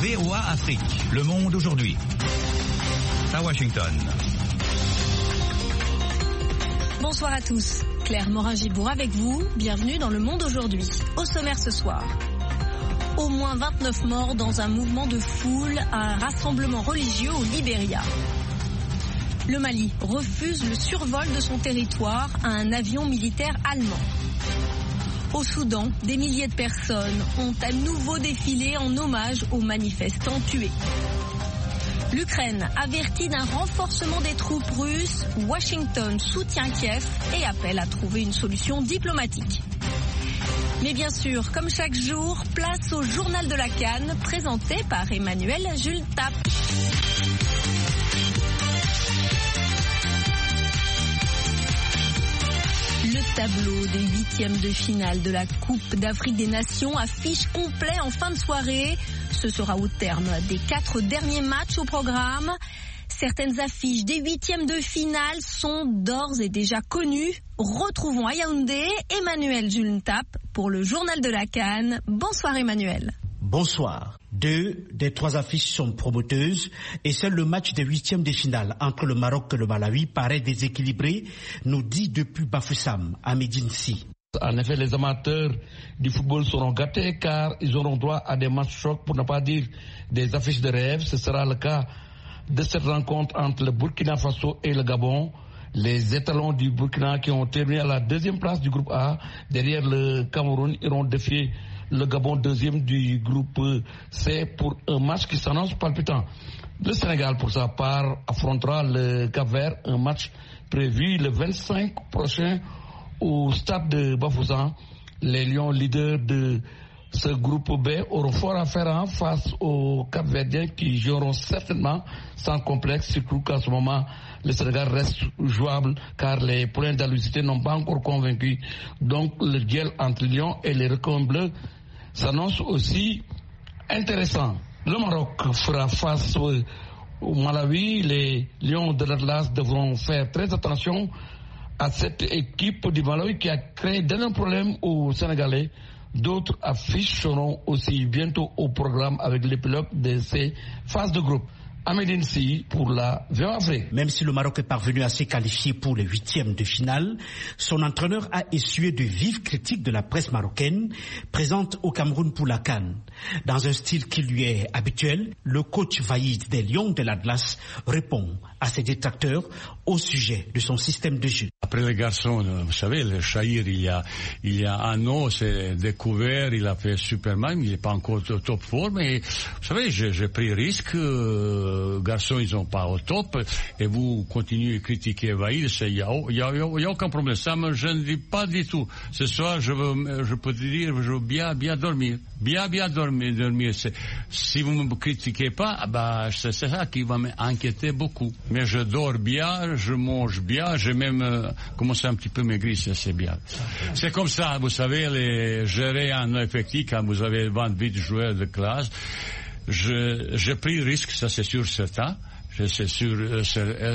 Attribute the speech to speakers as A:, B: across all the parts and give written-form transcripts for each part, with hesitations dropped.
A: VOA Afrique, le monde aujourd'hui. À Washington.
B: Bonsoir à tous. Claire Morin-Gibourg avec vous. Bienvenue dans le monde aujourd'hui. Au sommaire ce soir. Au moins 29 morts dans un mouvement de foule à un rassemblement religieux au Libéria. Le Mali refuse le survol de son territoire à un avion militaire allemand. Au Soudan, des milliers de personnes ont à nouveau défilé en hommage aux manifestants tués. L'Ukraine avertit d'un renforcement des troupes russes. Washington soutient Kiev et appelle à trouver une solution diplomatique. Mais bien sûr, comme chaque jour, place au journal de la CAN, présenté par Emmanuel Jultap. Le tableau des huitièmes de finale de la Coupe d'Afrique des Nations affiche complet en fin de soirée. Ce sera au terme des 4 derniers matchs au programme. Certaines affiches des huitièmes de finale sont d'ores et déjà connues. Retrouvons à Yaoundé Emmanuel Jultap pour le journal de la CAN. Bonsoir Emmanuel.
C: Bonsoir. 2 des 3 affiches sont prometteuses et seul le match des huitièmes de finale entre le Maroc et le Malawi paraît déséquilibré, nous dit depuis Bafoussam à Médine Si.
D: En effet, les amateurs du football seront gâtés car ils auront droit à des matchs chocs, pour ne pas dire des affiches de rêve. Ce sera le cas de cette rencontre entre le Burkina Faso et le Gabon. Les étalons du Burkina qui ont terminé à la 2e place du groupe A, derrière le Cameroun, iront défier le Gabon 2e du groupe C pour un match qui s'annonce palpitant. Le Sénégal, pour sa part, affrontera le Cap-Vert, un match prévu le 25 prochain au stade de Bafoussam. Les Lions, leaders de ce groupe B, auront fort à faire face aux Cap-Verdiens qui joueront certainement sans complexe, surtout qu'à ce moment, le Sénégal reste jouable car les points d'hallucinité n'ont pas encore convaincu. Donc le duel entre Lions et les Requins bleus s'annonce aussi intéressant. Le Maroc fera face au Malawi. Les Lions de l'Atlas devront faire très attention à cette équipe du Malawi qui a créé d'énormes problèmes aux Sénégalais. D'autres affiches seront aussi bientôt au programme avec l'épilogue de ces phases de groupe. Amédine Si pour la VOA Afrique.
C: Même si le Maroc est parvenu à se qualifier pour les huitièmes de finale, son entraîneur a essuyé de vives critiques de la presse marocaine présente au Cameroun pour la CAN. Dans un style qui lui est habituel, le coach Vaïd des Lions de l'Atlas répond à ses détracteurs au sujet de son système de jeu.
E: Après les garçons, vous savez, le Chahir, il y a un an, s'est découvert, il a fait Superman, il n'est pas encore au top forme, mais vous savez, j'ai pris risque. Garçons, ils sont pas au top, et vous continuez à critiquer Vaïd, il y a aucun problème. Ça je ne dis pas du tout. Ce soir, je peux te dire, je veux bien dormir. Bien dormir. Si vous me critiquez pas, c'est ça qui va m'inquiéter beaucoup. Mais je dors bien, je mange bien, j'ai même commencé un petit peu maigrir, c'est bien. C'est comme ça, vous savez, gérer un effectif quand vous avez 28 joueurs de classe. J'ai pris risque, ça c'est sûr certain. C'est sûr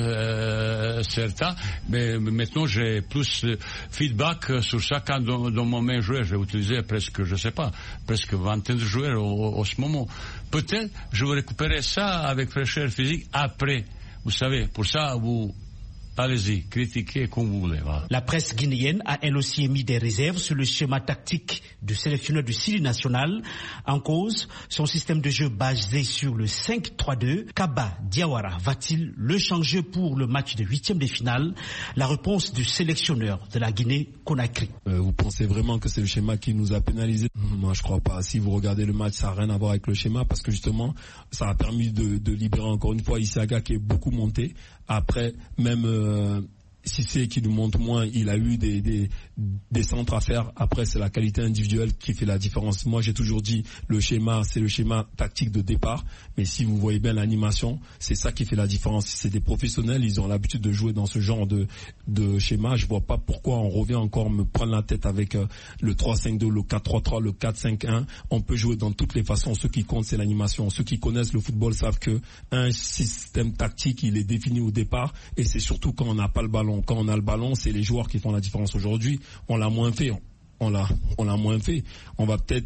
E: certain, mais maintenant j'ai plus feedback sur ça quand dans mon même joueur j'ai utilisé presque vingtaine de joueurs au ce moment. Peut-être je vais récupérer ça avec fraîcheur physique après. Vous savez, pour ça vous allez-y, critiquez comme vous voulez. Voilà.
C: La presse guinéenne a elle aussi émis des réserves sur le schéma tactique du sélectionneur du Sili national. En cause, son système de jeu basé sur le 5-3-2. Kaba Diawara va-t-il le changer pour le match de huitième de finale? La réponse du sélectionneur de la Guinée-Conakry.
F: Vous pensez vraiment que c'est le schéma qui nous a pénalisés? Moi, je crois pas. Si vous regardez le match, ça n'a rien à voir avec le schéma parce que justement, ça a permis de libérer encore une fois Issaga qui est beaucoup monté. Après, même Cissé qui nous montre moins, il a eu des centres à faire. Après, c'est la qualité individuelle qui fait la différence. Moi, j'ai toujours dit, le schéma, c'est le schéma tactique de départ. Mais si vous voyez bien l'animation, c'est ça qui fait la différence. C'est des professionnels, ils ont l'habitude de jouer dans ce genre de schéma. Je vois pas pourquoi on revient encore me prendre la tête avec le 3-5-2, le 4-3-3, le 4-5-1. On peut jouer dans toutes les façons. Ce qui compte, c'est l'animation. Ceux qui connaissent le football savent que un système tactique, il est défini au départ. Et c'est surtout quand on n'a pas le ballon. Quand on a le ballon, c'est les joueurs qui font la différence. Aujourd'hui, on l'a moins fait. On l'a moins fait. On va peut-être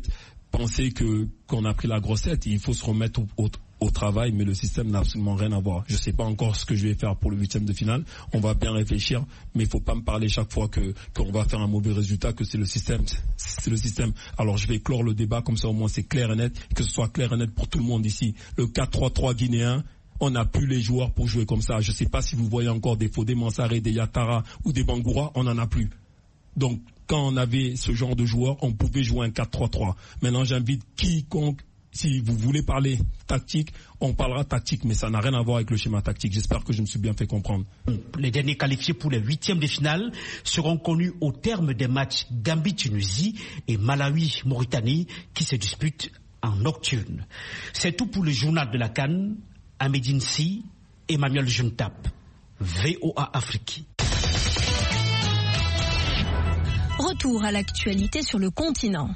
F: penser qu'on a pris la grossette. Il faut se remettre au travail, mais le système n'a absolument rien à voir. Je ne sais pas encore ce que je vais faire pour le 8e de finale. On va bien réfléchir, mais il ne faut pas me parler chaque fois qu'on va faire un mauvais résultat, que c'est le système. C'est le système. Alors je vais clore le débat, comme ça au moins c'est clair et net, que ce soit clair et net pour tout le monde ici. Le 4-3-3 guinéen, on n'a plus les joueurs pour jouer comme ça. Je ne sais pas si vous voyez encore des Fodé Mansaré, des Yatara ou des Bangoura, on n'en a plus. Donc quand on avait ce genre de joueurs, on pouvait jouer un 4-3-3. Maintenant j'invite quiconque. Si vous voulez parler tactique, on parlera tactique, mais ça n'a rien à voir avec le schéma tactique. J'espère que je me suis bien fait comprendre.
C: Les derniers qualifiés pour les 8e de finale seront connus au terme des matchs Gambie-Tunisie et Malawi-Mauritanie qui se disputent en nocturne. C'est tout pour le journal de la CAN. À Médine-Si, Emmanuel Juntap, VOA Afrique.
B: Retour à l'actualité sur le continent.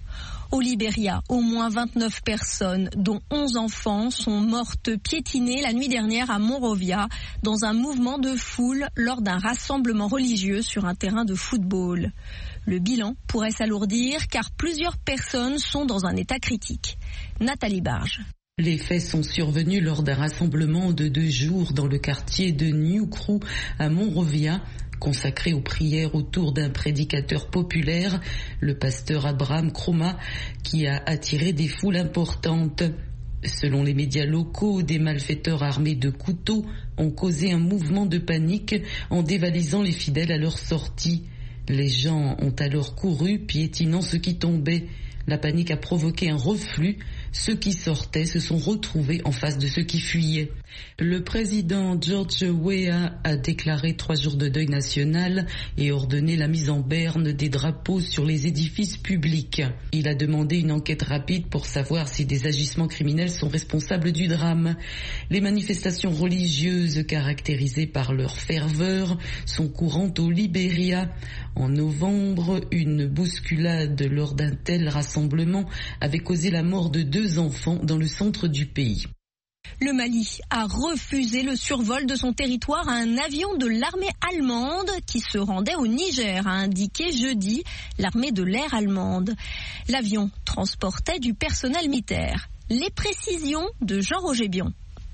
B: Au Libéria, au moins 29 personnes, dont 11 enfants, sont mortes piétinées la nuit dernière à Monrovia dans un mouvement de foule lors d'un rassemblement religieux sur un terrain de football. Le bilan pourrait s'alourdir car plusieurs personnes sont dans un état critique. Nathalie Barge.
G: Les faits sont survenus lors d'un rassemblement de 2 jours dans le quartier de New Crew à Monrovia, consacré aux prières autour d'un prédicateur populaire, le pasteur Abraham Kroma, qui a attiré des foules importantes. Selon les médias locaux, des malfaiteurs armés de couteaux ont causé un mouvement de panique en dévalisant les fidèles à leur sortie. Les gens ont alors couru, piétinant ce qui tombait. La panique a provoqué un reflux. Ceux qui sortaient se sont retrouvés en face de ceux qui fuyaient. Le président George Weah a déclaré 3 jours de deuil national et ordonné la mise en berne des drapeaux sur les édifices publics. Il a demandé une enquête rapide pour savoir si des agissements criminels sont responsables du drame. Les manifestations religieuses caractérisées par leur ferveur sont courantes au Libéria. En novembre, une bousculade lors d'un tel rassemblement avait causé la mort de 2 enfants dans le centre du pays.
B: Le Mali a refusé le survol de son territoire à un avion de l'armée allemande qui se rendait au Niger, a indiqué jeudi l'armée de l'air allemande. L'avion transportait du personnel militaire. Les précisions de Jean-Roger Bion.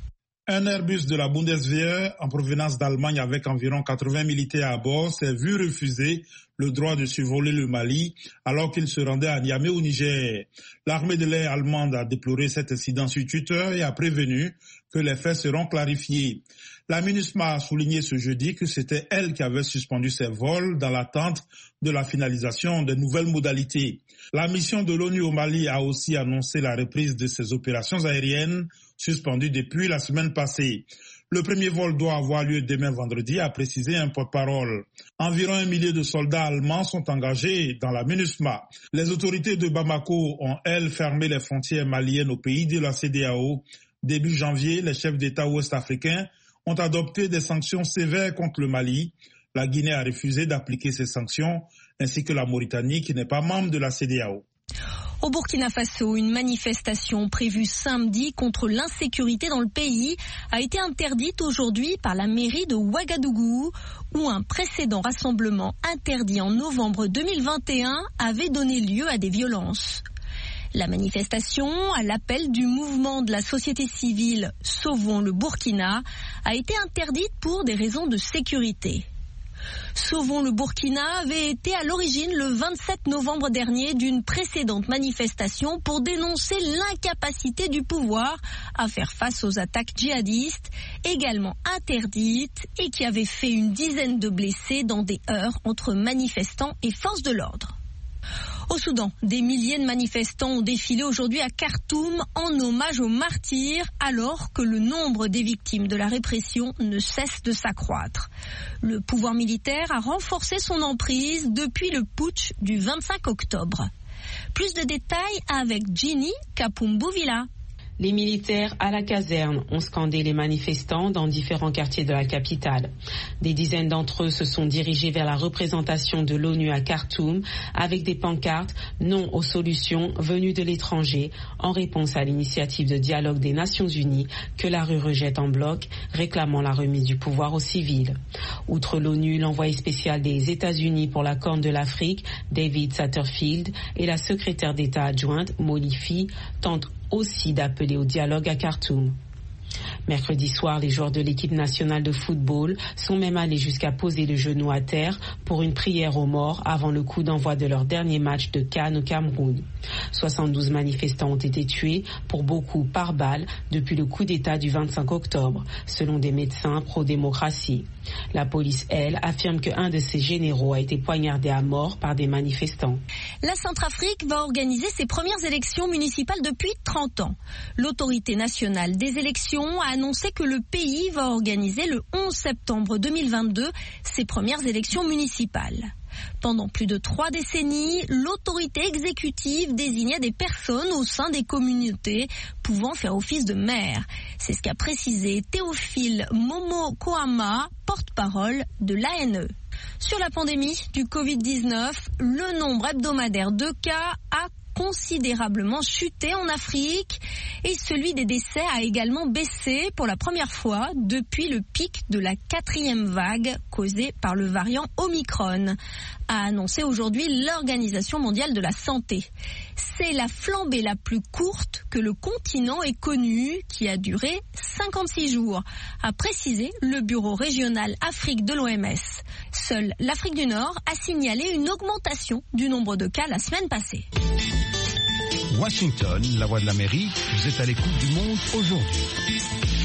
H: Un Airbus de la Bundeswehr en provenance d'Allemagne avec environ 80 militaires à bord s'est vu refuser le droit de survoler le Mali alors qu'il se rendait à Niamey au Niger. L'armée de l'air allemande a déploré cet incident sur Twitter et a prévenu que les faits seront clarifiés. La MINUSMA a souligné ce jeudi que c'était elle qui avait suspendu ses vols dans l'attente de la finalisation des nouvelles modalités. La mission de l'ONU au Mali a aussi annoncé la reprise de ses opérations aériennes suspendues depuis la semaine passée. Le premier vol doit avoir lieu demain vendredi, a précisé un porte-parole. Environ 1 millier de soldats allemands sont engagés dans la MINUSMA. Les autorités de Bamako ont, elles, fermé les frontières maliennes au pays de la CEDEAO. Début janvier, les chefs d'État ouest-africains ont adopté des sanctions sévères contre le Mali. La Guinée a refusé d'appliquer ces sanctions, ainsi que la Mauritanie, qui n'est pas membre de la CEDEAO.
B: Au Burkina Faso, une manifestation prévue samedi contre l'insécurité dans le pays a été interdite aujourd'hui par la mairie de Ouagadougou, où un précédent rassemblement interdit en novembre 2021 avait donné lieu à des violences. La manifestation, à l'appel du mouvement de la société civile Sauvons le Burkina, a été interdite pour des raisons de sécurité. Sauvons le Burkina avait été à l'origine le 27 novembre dernier d'une précédente manifestation pour dénoncer l'incapacité du pouvoir à faire face aux attaques djihadistes, également interdites et qui avait fait une dizaine de blessés dans des heurts entre manifestants et forces de l'ordre. Au Soudan, des milliers de manifestants ont défilé aujourd'hui à Khartoum en hommage aux martyrs, alors que le nombre des victimes de la répression ne cesse de s'accroître. Le pouvoir militaire a renforcé son emprise depuis le putsch du 25 octobre. Plus de détails avec Ginny Kapumbuvila.
I: Les militaires à la caserne ont scandé les manifestants dans différents quartiers de la capitale. Des dizaines d'entre eux se sont dirigés vers la représentation de l'ONU à Khartoum avec des pancartes « Non aux solutions venues de l'étranger » en réponse à l'initiative de dialogue des Nations Unies que la rue rejette en bloc, réclamant la remise du pouvoir aux civils. Outre l'ONU, l'envoyé spécial des États-Unis pour la Corne de l'Afrique, David Satterfield, et la secrétaire d'État adjointe, Molifi, tentent aussi d'appeler au dialogue à Khartoum. Mercredi soir, les joueurs de l'équipe nationale de football sont même allés jusqu'à poser le genou à terre pour une prière aux morts avant le coup d'envoi de leur dernier match de CAN au Cameroun. 72 manifestants ont été tués, pour beaucoup par balle, depuis le coup d'État du 25 octobre, selon des médecins pro-démocratie. La police, elle, affirme qu'un de ses généraux a été poignardé à mort par des manifestants.
B: La Centrafrique va organiser ses premières élections municipales depuis 30 ans. L'autorité nationale des élections a annoncé que le pays va organiser le 11 septembre 2022 ses premières élections municipales. Pendant plus de 3 décennies, l'autorité exécutive désignait des personnes au sein des communautés pouvant faire office de maire. C'est ce qu'a précisé Théophile Momo-Kohama, porte-parole de l'ANE. Sur la pandémie du Covid-19, le nombre hebdomadaire de cas a considérablement chuté en Afrique et celui des décès a également baissé pour la première fois depuis le pic de la 4e vague causée par le variant Omicron, a annoncé aujourd'hui l'Organisation mondiale de la santé. C'est la flambée la plus courte que le continent ait connue, qui a duré 56 jours, a précisé le bureau régional Afrique de l'OMS. Seule l'Afrique du Nord a signalé une augmentation du nombre de cas la semaine passée.
A: Washington, la voix de l'Amérique, vous êtes à l'écoute du monde aujourd'hui.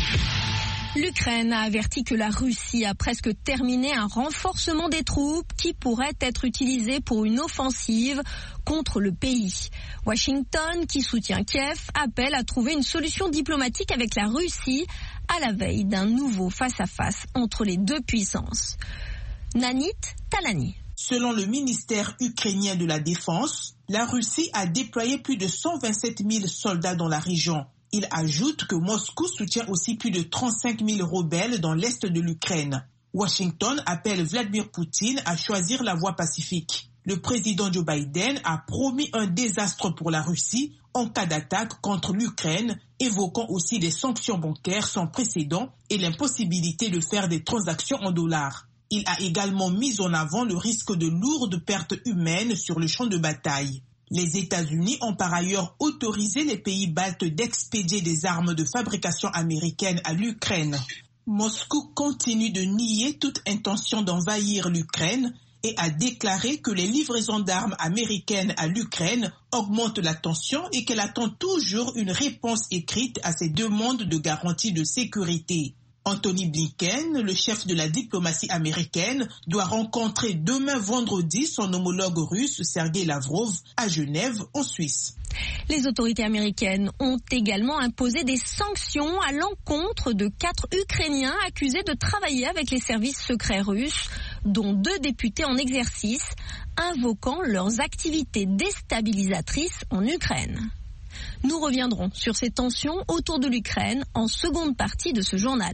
B: L'Ukraine a averti que la Russie a presque terminé un renforcement des troupes qui pourrait être utilisé pour une offensive contre le pays. Washington, qui soutient Kiev, appelle à trouver une solution diplomatique avec la Russie à la veille d'un nouveau face-à-face entre les deux puissances. Nanit Talani.
J: Selon le ministère ukrainien de la Défense, la Russie a déployé plus de 127 000 soldats dans la région. Il ajoute que Moscou soutient aussi plus de 35 000 rebelles dans l'est de l'Ukraine. Washington appelle Vladimir Poutine à choisir la voie pacifique. Le président Joe Biden a promis un désastre pour la Russie en cas d'attaque contre l'Ukraine, évoquant aussi des sanctions bancaires sans précédent et l'impossibilité de faire des transactions en dollars. Il a également mis en avant le risque de lourdes pertes humaines sur le champ de bataille. Les États-Unis ont par ailleurs autorisé les pays baltes d'expédier des armes de fabrication américaine à l'Ukraine. Moscou continue de nier toute intention d'envahir l'Ukraine et a déclaré que les livraisons d'armes américaines à l'Ukraine augmentent la tension et qu'elle attend toujours une réponse écrite à ses demandes de garantie de sécurité. Anthony Blinken, le chef de la diplomatie américaine, doit rencontrer demain vendredi son homologue russe Sergei Lavrov à Genève, en Suisse.
B: Les autorités américaines ont également imposé des sanctions à l'encontre de 4 Ukrainiens accusés de travailler avec les services secrets russes, dont 2 députés en exercice, invoquant leurs activités déstabilisatrices en Ukraine. Nous reviendrons sur ces tensions autour de l'Ukraine en seconde partie de ce journal.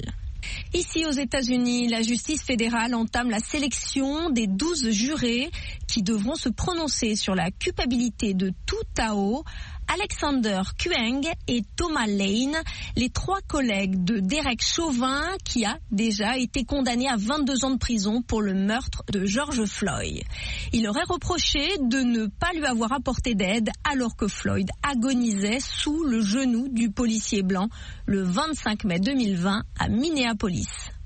B: Ici aux États-Unis, la justice fédérale entame la sélection des 12 jurés qui devront se prononcer sur la culpabilité de Tou Thao, Alexander Kueng et Thomas Lane, les 3 collègues de Derek Chauvin, qui a déjà été condamné à 22 ans de prison pour le meurtre de George Floyd. Il aurait reproché de ne pas lui avoir apporté d'aide alors que Floyd agonisait sous le genou du policier blanc le 25 mai 2020 à Minneapolis.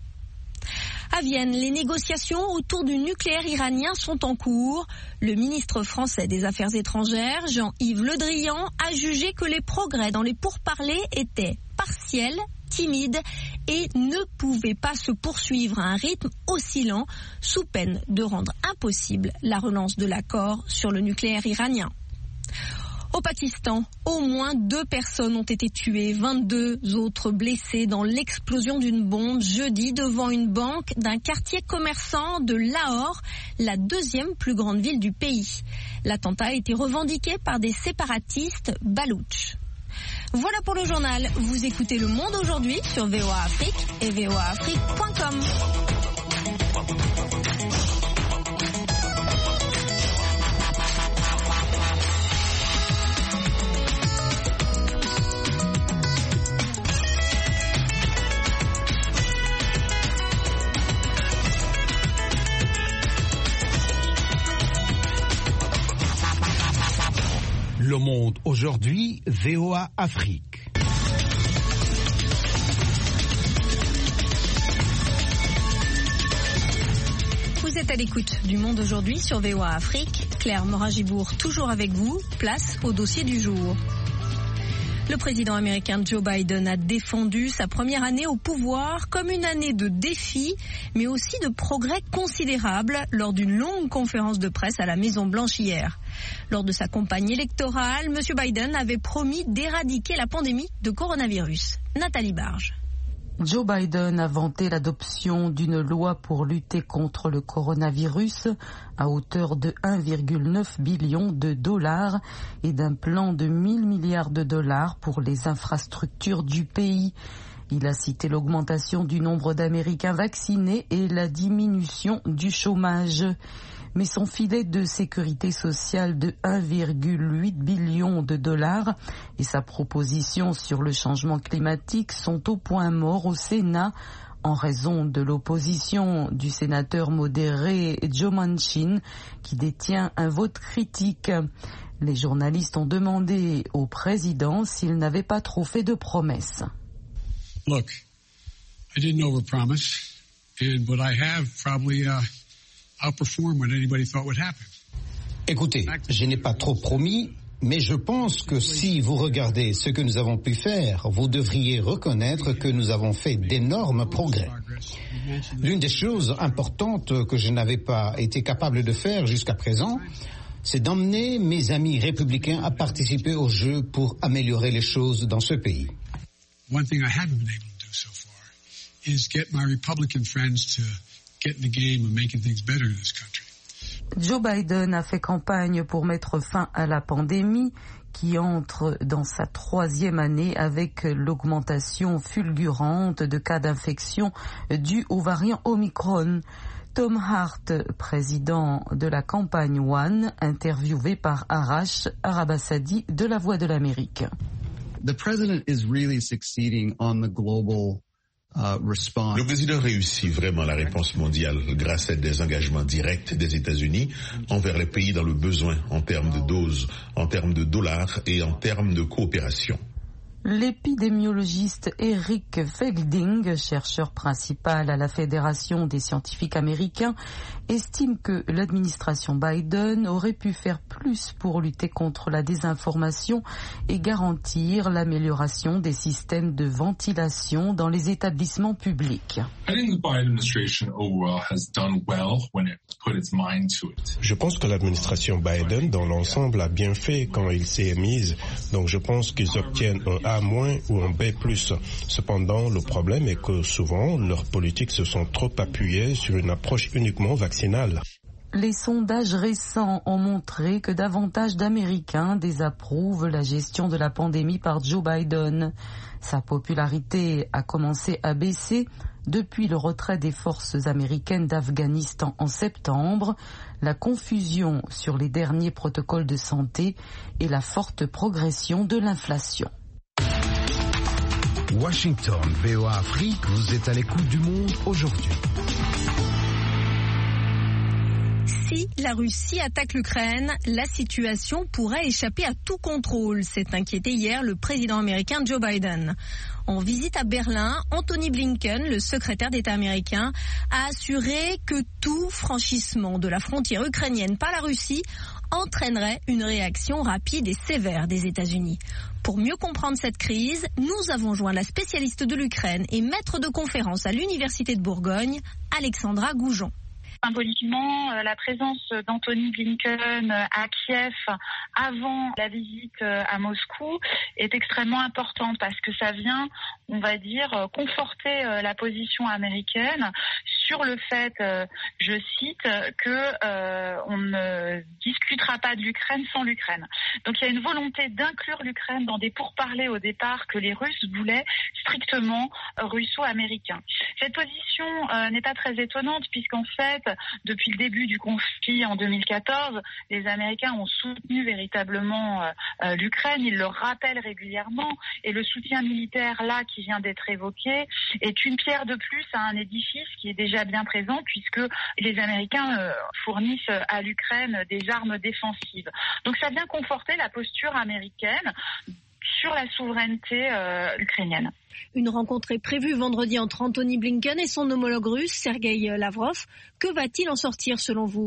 B: À Vienne, les négociations autour du nucléaire iranien sont en cours. Le ministre français des Affaires étrangères, Jean-Yves Le Drian, a jugé que les progrès dans les pourparlers étaient partiels, timides et ne pouvaient pas se poursuivre à un rythme oscillant, sous peine de rendre impossible la relance de l'accord sur le nucléaire iranien. Au Pakistan, au moins 2 personnes ont été tuées, 22 autres blessées dans l'explosion d'une bombe jeudi devant une banque d'un quartier commerçant de Lahore, la 2e plus grande ville du pays. L'attentat a été revendiqué par des séparatistes baloutches. Voilà pour le journal. Vous écoutez Le Monde aujourd'hui sur VOA Afrique et voaafrique.com.
K: Le Monde aujourd'hui, VOA Afrique.
B: Vous êtes à l'écoute du Monde aujourd'hui sur VOA Afrique. Claire Morin-Gibour toujours avec vous. Place au dossier du jour. Le président américain Joe Biden a défendu sa première année au pouvoir comme une année de défis, mais aussi de progrès considérables lors d'une longue conférence de presse à la Maison-Blanche hier. Lors de sa campagne électorale, M. Biden avait promis d'éradiquer la pandémie de coronavirus. Nathalie Barge.
G: Joe Biden a vanté l'adoption d'une loi pour lutter contre le coronavirus à hauteur de 1,9 billion de dollars et d'un plan de 1 000 milliards de dollars pour les infrastructures du pays. Il a cité l'augmentation du nombre d'Américains vaccinés et la diminution du chômage. Mais son filet de sécurité sociale de 1,8 billion de dollars et sa proposition sur le changement climatique sont au point mort au Sénat en raison de l'opposition du sénateur modéré Joe Manchin qui détient un vote critique. Les journalistes ont demandé au président s'il n'avait pas trop fait de promesses.
L: Look, I didn't overpromise, and what I have probably outperform what anybody thought would happen.
M: Écoutez, je n'ai pas trop promis, mais je pense que si vous regardez ce que nous avons pu faire, vous devriez reconnaître que nous avons fait d'énormes progrès. L'une des choses importantes que je n'avais pas été capable de faire jusqu'à présent, c'est d'emmener mes amis républicains à participer au jeu pour améliorer les choses dans ce pays.
L: One thing I haven't been able to do so far is get my Republican friends to get in the game of making things better in this country.
G: Joe Biden a fait campagne pour mettre fin à la pandémie qui entre dans sa 3e année avec l'augmentation fulgurante de cas d'infection due au variant Omicron. Tom Hart, président de la campagne One, interviewé par Arash Arabasadi de La Voix de l'Amérique.
N: The president is really succeeding on the global response.
O: Le président réussit vraiment la réponse mondiale grâce à des engagements directs des États-Unis envers les pays dans le besoin en termes de doses, en termes de dollars et en termes de coopération.
G: L'épidémiologiste Eric Felding, chercheur principal à la Fédération des scientifiques américains, estime que l'administration Biden aurait pu faire plus pour lutter contre la désinformation et garantir l'amélioration des systèmes de ventilation dans les établissements publics.
P: Je pense que l'administration Biden dans l'ensemble a bien fait quand il s'est mise, donc je pense qu'ils obtiennent un A- ou un B+. Cependant, le problème est que souvent, leurs politiques se sont trop appuyées sur une approche uniquement vaccinale.
G: Les sondages récents ont montré que davantage d'Américains désapprouvent la gestion de la pandémie par Joe Biden. Sa popularité a commencé à baisser depuis le retrait des forces américaines d'Afghanistan en septembre, la confusion sur les derniers protocoles de santé et la forte progression de l'inflation.
K: Washington, VOA Afrique, vous êtes à l'écoute du Monde aujourd'hui.
B: Si la Russie attaque l'Ukraine, la situation pourrait échapper à tout contrôle, s'est inquiété hier le président américain Joe Biden. En visite à Berlin, Anthony Blinken, le secrétaire d'État américain, a assuré que tout franchissement de la frontière ukrainienne par la Russie entraînerait une réaction rapide et sévère des États-Unis. Pour mieux comprendre cette crise, nous avons joint la spécialiste de l'Ukraine et maître de conférence à l'Université de Bourgogne, Alexandra Goujon.
Q: Symboliquement, la présence d'Anthony Blinken à Kiev avant la visite à Moscou est extrêmement importante parce que ça vient, on va dire, conforter la position américaine sur le fait, je cite, que on ne discutera pas de l'Ukraine sans l'Ukraine. Donc il y a une volonté d'inclure l'Ukraine dans des pourparlers au départ que les Russes voulaient strictement russo-américains. Cette position n'est pas très étonnante puisqu'en fait, depuis le début du conflit en 2014, les Américains ont soutenu véritablement l'Ukraine, ils le rappellent régulièrement et le soutien militaire là qui vient d'être évoqué est une pierre de plus à un édifice qui est déjà bien présent puisque les Américains fournissent à l'Ukraine des armes défensives. Donc ça vient conforter la posture américaine sur la souveraineté ukrainienne.
B: Une rencontre est prévue vendredi entre Anthony Blinken et son homologue russe, Sergueï Lavrov. Que va-t-il en sortir selon vous ?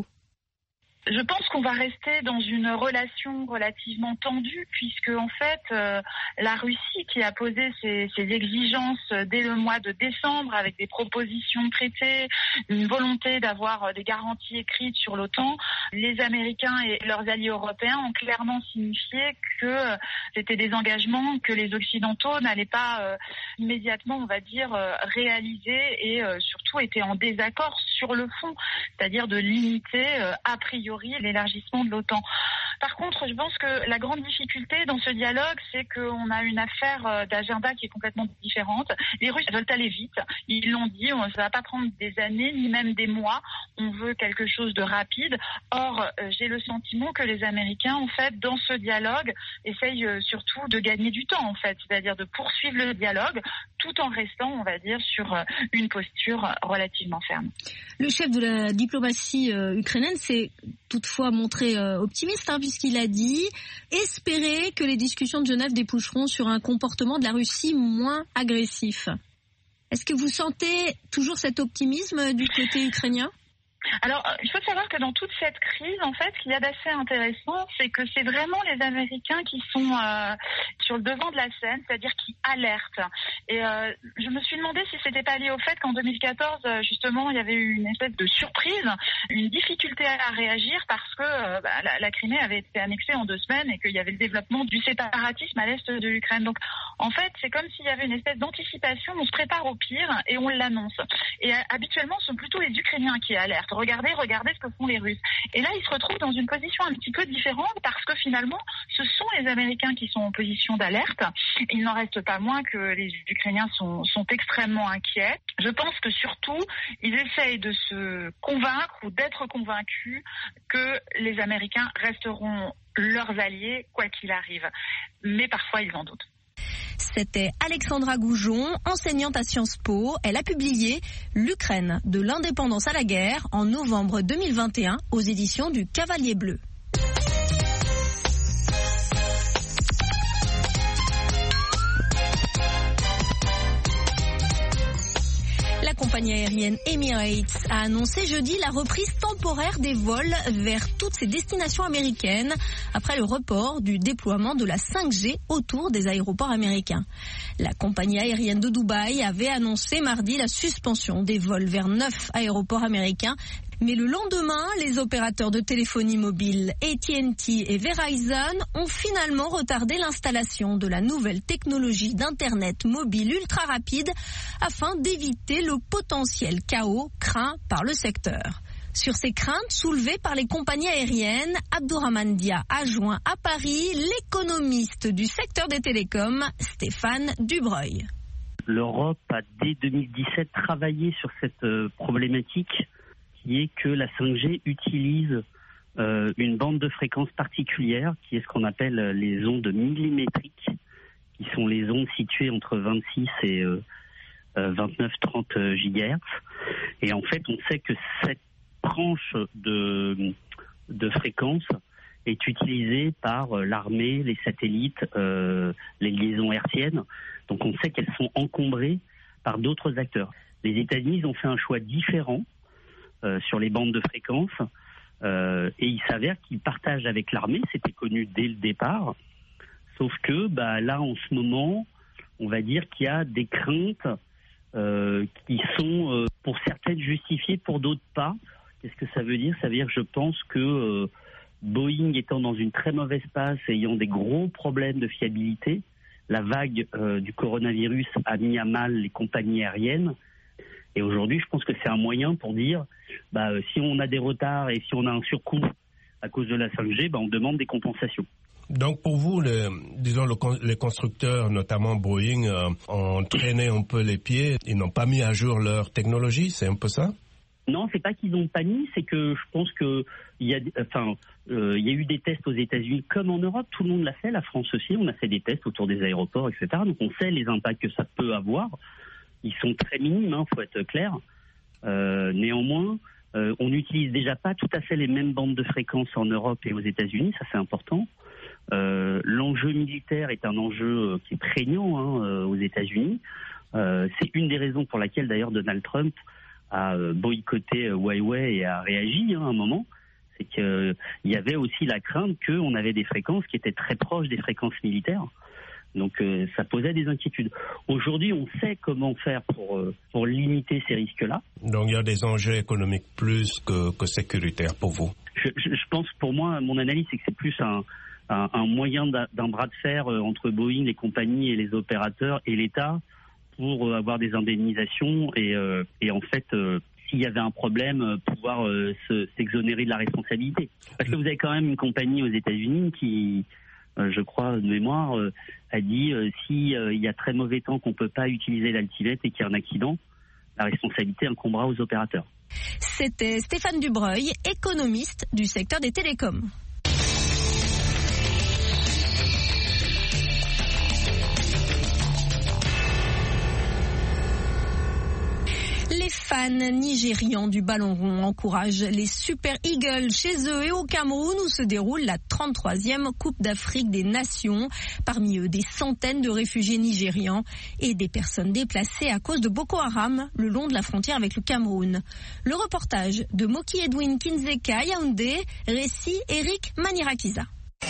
Q: Je pense qu'on va rester dans une relation relativement tendue puisque en fait la Russie qui a posé ses exigences dès le mois de décembre avec des propositions de traité, une volonté d'avoir des garanties écrites sur l'OTAN, les Américains et leurs alliés européens ont clairement signifié que c'était des engagements que les Occidentaux n'allaient pas immédiatement, on va dire, réaliser et surtout étaient en désaccord sur le fond, c'est-à-dire de limiter a priori l'élargissement de l'OTAN. Par contre, je pense que la grande difficulté dans ce dialogue, c'est qu'on a une affaire d'agenda qui est complètement différente. Les Russes veulent aller vite. Ils l'ont dit, ça ne va pas prendre des années, ni même des mois. On veut quelque chose de rapide. Or, j'ai le sentiment que les Américains, en fait, dans ce dialogue, essayent surtout de gagner du temps, en fait. C'est-à-dire de poursuivre le dialogue tout en restant, on va dire, sur une posture relativement ferme.
B: Le chef de la diplomatie ukrainienne s'est toutefois montré optimiste, puisqu'il a dit espérer que les discussions de Genève déboucheront sur un comportement de la Russie moins agressif. Est-ce que vous sentez toujours cet optimisme du côté ukrainien ?
Q: Alors, il faut savoir que dans toute cette crise, en fait, ce qu'il y a d'assez intéressant, c'est que c'est vraiment les Américains qui sont sur le devant de la scène, c'est-à-dire qui alertent. Et je me suis demandé si c'était pas lié au fait qu'en 2014, justement, il y avait eu une espèce de surprise, une difficulté à réagir parce que la Crimée avait été annexée en 2 semaines et qu'il y avait le développement du séparatisme à l'est de l'Ukraine. Donc, en fait, c'est comme s'il y avait une espèce d'anticipation, on se prépare au pire et on l'annonce. Et habituellement, ce sont plutôt les Ukrainiens qui alertent. Regardez ce que font les Russes. Et là, ils se retrouvent dans une position un petit peu différente parce que finalement, ce sont les Américains qui sont en position d'alerte. Il n'en reste pas moins que les Ukrainiens sont extrêmement inquiets. Je pense que surtout, ils essayent de se convaincre ou d'être convaincus que les Américains resteront leurs alliés, quoi qu'il arrive. Mais parfois, ils en doutent.
B: C'était Alexandra Goujon, enseignante à Sciences Po. Elle a publié L'Ukraine, de l'indépendance à la guerre en novembre 2021 aux éditions du Cavalier Bleu. La compagnie aérienne Emirates a annoncé jeudi la reprise temporaire des vols vers toutes ses destinations américaines après le report du déploiement de la 5G autour des aéroports américains. La compagnie aérienne de Dubaï avait annoncé mardi la suspension des vols vers 9 aéroports américains. Mais le lendemain, les opérateurs de téléphonie mobile AT&T et Verizon ont finalement retardé l'installation de la nouvelle technologie d'Internet mobile ultra rapide afin d'éviter le potentiel chaos craint par le secteur. Sur ces craintes soulevées par les compagnies aériennes, Abdourahmane Dia a joint à Paris l'économiste du secteur des télécoms, Stéphane Dubreuil.
R: L'Europe a dès 2017 travaillé sur cette problématique qui est que la 5G utilise une bande de fréquence particulière qui est ce qu'on appelle les ondes millimétriques, qui sont les ondes situées entre 26 et 29-30 GHz. Et en fait, on sait que cette tranche de fréquence est utilisée par l'armée, les satellites, les liaisons hertziennes. Donc on sait qu'elles sont encombrées par d'autres acteurs. Les États-Unis ont fait un choix différent sur les bandes de fréquence et il s'avère qu'ils partagent avec l'armée, c'était connu dès le départ, sauf que là en ce moment on va dire qu'il y a des craintes qui sont pour certaines justifiées, pour d'autres pas. Qu'est-ce que ça veut dire ? Ça veut dire que je pense que Boeing étant dans une très mauvaise passe, ayant des gros problèmes de fiabilité, la vague du coronavirus a mis à mal les compagnies aériennes. Et aujourd'hui, je pense que c'est un moyen pour dire, si on a des retards et si on a un surcoût à cause de la 5G, on demande des compensations.
P: Donc pour vous, les constructeurs, notamment Boeing, ont traîné un peu les pieds, ils n'ont pas mis à jour leur technologie, c'est un peu ça?
R: Non, c'est pas qu'ils n'ont pas mis, c'est que je pense que il y a eu des tests aux États-Unis comme en Europe, tout le monde l'a fait, la France aussi, on a fait des tests autour des aéroports, etc. Donc on sait les impacts que ça peut avoir. Ils sont très minimes, faut être clair. Néanmoins, on n'utilise déjà pas tout à fait les mêmes bandes de fréquences en Europe et aux États-Unis, ça c'est important. L'enjeu militaire est un enjeu qui est prégnant aux États-Unis. C'est une des raisons pour laquelle d'ailleurs Donald Trump a boycotté Huawei et a réagi à un moment. C'est qu'il y avait aussi la crainte qu'on avait des fréquences qui étaient très proches des fréquences militaires. Donc ça posait des inquiétudes. Aujourd'hui, on sait comment faire pour limiter ces risques-là.
P: Donc il y a des enjeux économiques plus que sécuritaires pour vous.
R: Je pense, pour moi, mon analyse, c'est que c'est plus un moyen d'un bras de fer entre Boeing, les compagnies et les opérateurs et l'État pour avoir des indemnisations et en fait, s'il y avait un problème, pouvoir s'exonérer de la responsabilité. Parce que vous avez quand même une compagnie aux États-Unis qui, je crois de mémoire, a dit s'il y a très mauvais temps qu'on ne peut pas utiliser l'altivette et qu'il y a un accident, la responsabilité incombera aux opérateurs.
B: C'était Stéphane Dubreuil, économiste du secteur des télécoms. Les fans nigérians du ballon rond encouragent les Super Eagles chez eux et au Cameroun où se déroule la 33e Coupe d'Afrique des Nations. Parmi eux, des centaines de réfugiés nigérians et des personnes déplacées à cause de Boko Haram le long de la frontière avec le Cameroun. Le reportage de Moki Edwin Kinzeka, Yaoundé, récit Eric Manirakiza.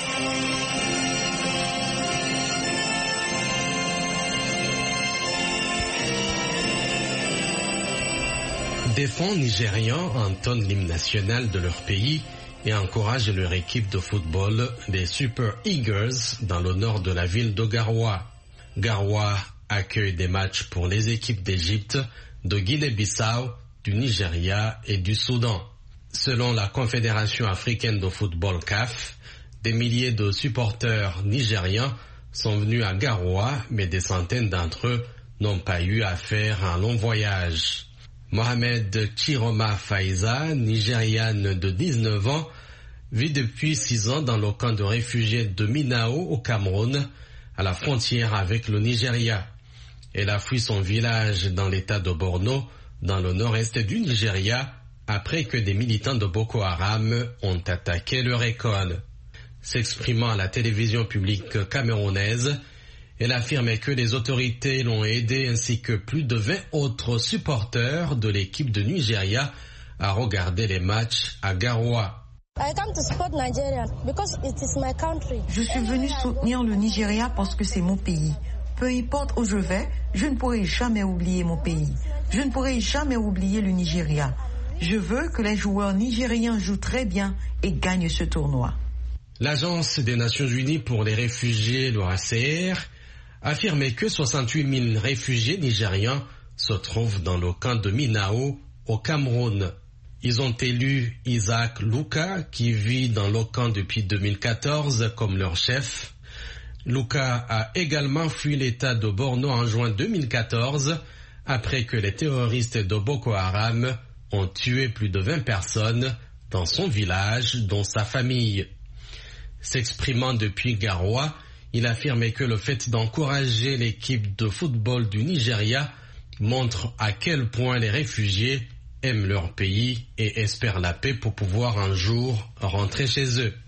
S: Des fans nigérians entonnent l'hymne national de leur pays et encouragent leur équipe de football des Super Eagles dans le nord de la ville de Garoua. Garoua accueille des matchs pour les équipes d'Égypte, de Guinée-Bissau, du Nigeria et du Soudan. Selon la Confédération africaine de football CAF, des milliers de supporters nigérians sont venus à Garoua, mais des centaines d'entre eux n'ont pas eu à faire un long voyage. Mohamed Chiroma Faiza, nigériane de 19 ans, vit depuis 6 ans dans le camp de réfugiés de Minao au Cameroun, à la frontière avec le Nigeria. Elle a fui son village dans l'état de Borno, dans le nord-est du Nigeria, après que des militants de Boko Haram ont attaqué leur école. S'exprimant à la télévision publique camerounaise, elle affirmait que les autorités l'ont aidé ainsi que plus de 20 autres supporters de l'équipe de Nigeria à regarder les matchs à Garoua.
T: Je suis venu soutenir le Nigeria parce que c'est mon pays. Peu importe où je vais, je ne pourrai jamais oublier mon pays. Je ne pourrai jamais oublier le Nigeria. Je veux que les joueurs nigériens jouent très bien et gagnent ce tournoi.
S: L'Agence des Nations Unies pour les réfugiés, l'OACR, affirmait que 68 000 réfugiés nigérians se trouvent dans le camp de Minao, au Cameroun. Ils ont élu Isaac Luka, qui vit dans le camp depuis 2014, comme leur chef. Luka a également fui l'état de Borno en juin 2014, après que les terroristes de Boko Haram ont tué plus de 20 personnes dans son village, dont sa famille. S'exprimant depuis Garoua, il affirmait que le fait d'encourager l'équipe de football du Nigeria montre à quel point les réfugiés aiment leur pays et espèrent la paix pour pouvoir un jour rentrer chez eux.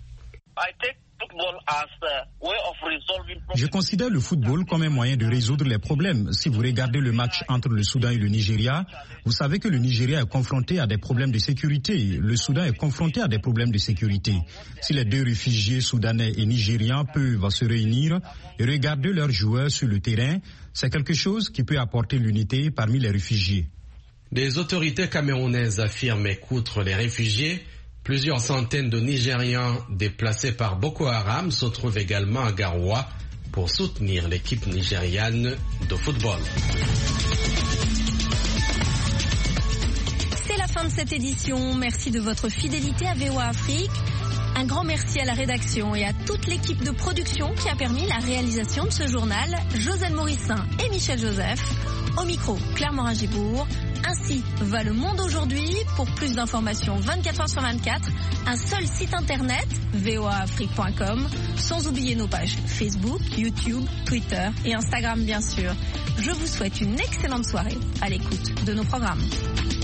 U: Je considère le football comme un moyen de résoudre les problèmes. Si vous regardez le match entre le Soudan et le Nigeria, vous savez que le Nigeria est confronté à des problèmes de sécurité. Le Soudan est confronté à des problèmes de sécurité. Si les deux réfugiés soudanais et nigérians peuvent se réunir et regarder leurs joueurs sur le terrain, c'est quelque chose qui peut apporter l'unité parmi les réfugiés.
S: Les autorités camerounaises affirment qu'outre les réfugiés, plusieurs centaines de Nigérians déplacés par Boko Haram se trouvent également à Garoua pour soutenir l'équipe nigériane de football.
B: fin de cette édition. Merci de votre fidélité à VOA Afrique. Un grand merci à la rédaction et à toute l'équipe de production qui a permis la réalisation de ce journal. Josène Morissin et Michel Joseph. Au micro, Claire Morin-Gibourg. Ainsi va le monde aujourd'hui. Pour plus d'informations 24 heures sur 24, un seul site internet, voaafrique.com, sans oublier nos pages Facebook, YouTube, Twitter et Instagram bien sûr. Je vous souhaite une excellente soirée à l'écoute de nos programmes.